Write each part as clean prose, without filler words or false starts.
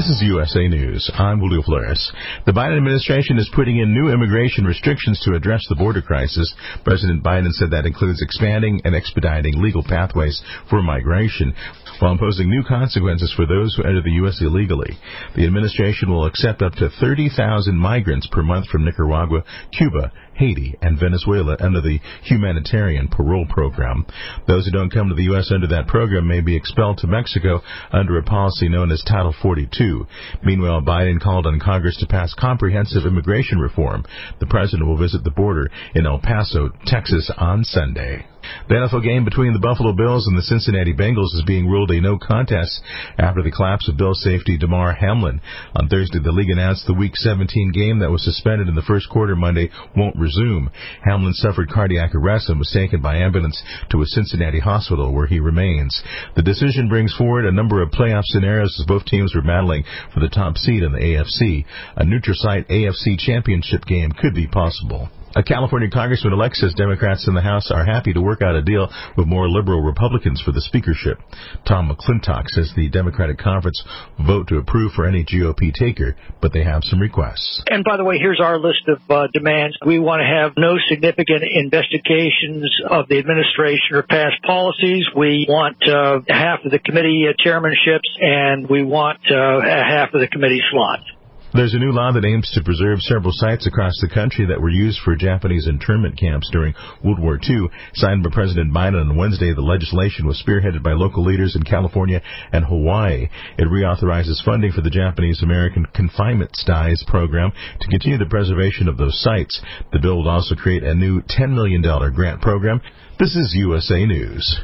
This is USA News. I'm Julio Flores. The Biden administration is putting in new immigration restrictions to address the border crisis. President Biden said that includes expanding and expediting legal pathways for migration while imposing new consequences for those who enter the U.S. illegally. The administration will accept up to 30,000 migrants per month from Nicaragua, Cuba, Haiti, and Venezuela under the Humanitarian Parole Program. Those who don't come to the U.S. under that program may be expelled to Mexico under a policy known as Title 42. Meanwhile, Biden called on Congress to pass comprehensive immigration reform. The president will visit the border in El Paso, Texas on Sunday. The NFL game between the Buffalo Bills and the Cincinnati Bengals is being ruled a no contest after the collapse of Bills safety Damar Hamlin. On Thursday, the league announced the Week 17 game that was suspended in the first quarter Monday won't resume. Hamlin suffered cardiac arrest and was taken by ambulance to a Cincinnati hospital where he remains. The decision brings forward a number of playoff scenarios as both teams were battling for the top seed in the AFC. A neutral site AFC championship game could be possible. A California congressman-elect says Democrats in the House are happy to work out a deal with more liberal Republicans for the speakership. Tom McClintock says the Democratic conference will vote to approve for any GOP taker, but they have some requests. And by the way, here's our list of demands. We want to have no significant investigations of the administration or past policies. We want half of the committee chairmanships, and we want half of the committee slots. There's a new law that aims to preserve several sites across the country that were used for Japanese internment camps during World War II. Signed by President Biden on Wednesday, the legislation was spearheaded by local leaders in California and Hawaii. It reauthorizes funding for the Japanese-American Confinement Ties program to continue the preservation of those sites. The bill would also create a new $10 million grant program. This is USA News.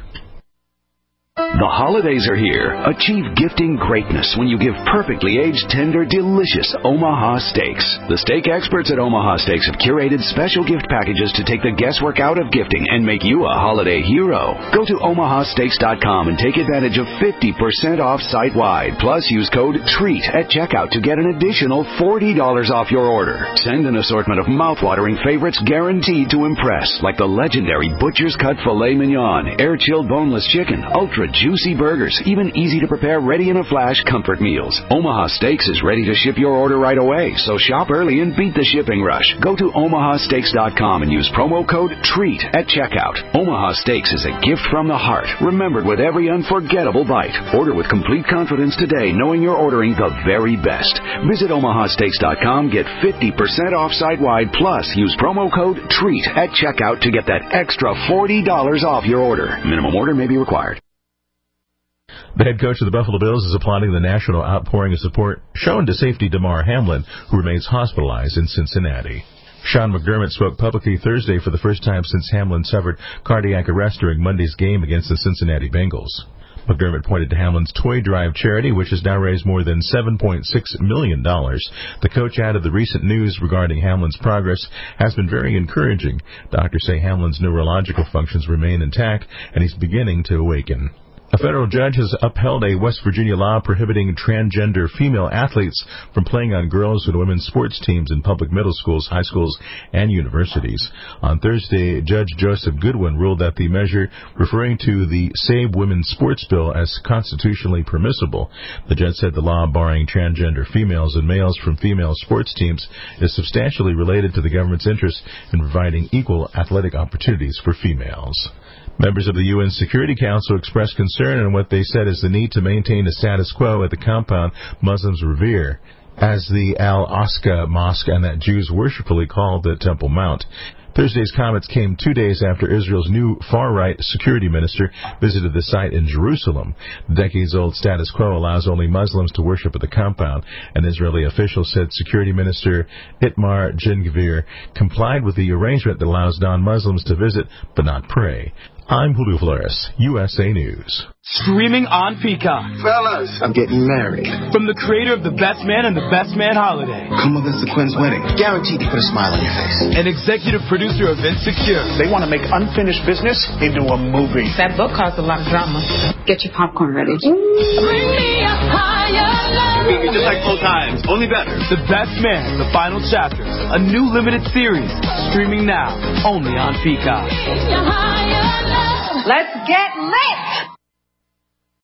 The holidays are here. Achieve gifting greatness when you give perfectly aged, tender, delicious Omaha steaks. The steak experts at Omaha Steaks have curated special gift packages to take the guesswork out of gifting and make you a holiday hero. Go to omahasteaks.com and take advantage of 50% off site-wide. Plus, use code TREAT at checkout to get an additional $40 off your order. Send an assortment of mouth-watering favorites guaranteed to impress, like the legendary Butcher's Cut Filet Mignon, air-chilled boneless chicken, ultra-juicy burgers, even easy-to-prepare, ready-in-a-flash comfort meals. Omaha Steaks is ready to ship your order right away, so shop early and beat the shipping rush. Go to omahasteaks.com and use promo code TREAT at checkout. Omaha Steaks is a gift from the heart, remembered with every unforgettable bite. Order with complete confidence today, knowing you're ordering the very best. Visit omahasteaks.com, get 50% off site-wide, plus use promo code TREAT at checkout to get that extra $40 off your order. Minimum order may be required. The head coach of the Buffalo Bills is applauding the national outpouring of support shown to safety Damar Hamlin, who remains hospitalized in Cincinnati. Sean McDermott spoke publicly Thursday for the first time since Hamlin suffered cardiac arrest during Monday's game against the Cincinnati Bengals. McDermott pointed to Hamlin's Toy Drive charity, which has now raised more than $7.6 million. The coach added the recent news regarding Hamlin's progress has been very encouraging. Doctors say Hamlin's neurological functions remain intact, and he's beginning to awaken. A federal judge has upheld a West Virginia law prohibiting transgender female athletes from playing on girls' and women's sports teams in public middle schools, high schools, and universities. On Thursday, Judge Joseph Goodwin ruled that the measure, referring to the Save Women's Sports Bill, as constitutionally permissible. The judge said the law barring transgender females and males from female sports teams is substantially related to the government's interest in providing equal athletic opportunities for females. Members of the UN Security Council expressed concern on what they said is the need to maintain a status quo at the compound Muslims revere as the Al-Aqsa Mosque and that Jews worshipfully call the Temple Mount. Thursday's comments came 2 days after Israel's new far-right security minister visited the site in Jerusalem. The decades-old status quo allows only Muslims to worship at the compound. An Israeli official said Security Minister Itamar Ben-Gvir complied with the arrangement that allows non-Muslims to visit but not pray. I'm Julio Flores, USA News. Streaming on Peacock. Fellas, I'm getting married. From the creator of The Best Man and The Best Man Holiday. Come against the Quinn's wedding. Guaranteed to put a smile on your face. And executive producer of Insecure. They want to make unfinished business into a movie. That book caused a lot of drama. Get your popcorn ready. Bring me a higher level. Just like old times, only better. The Best Man, The Final Chapters. A new limited series. Streaming now, only on Peacock. Let's get lit!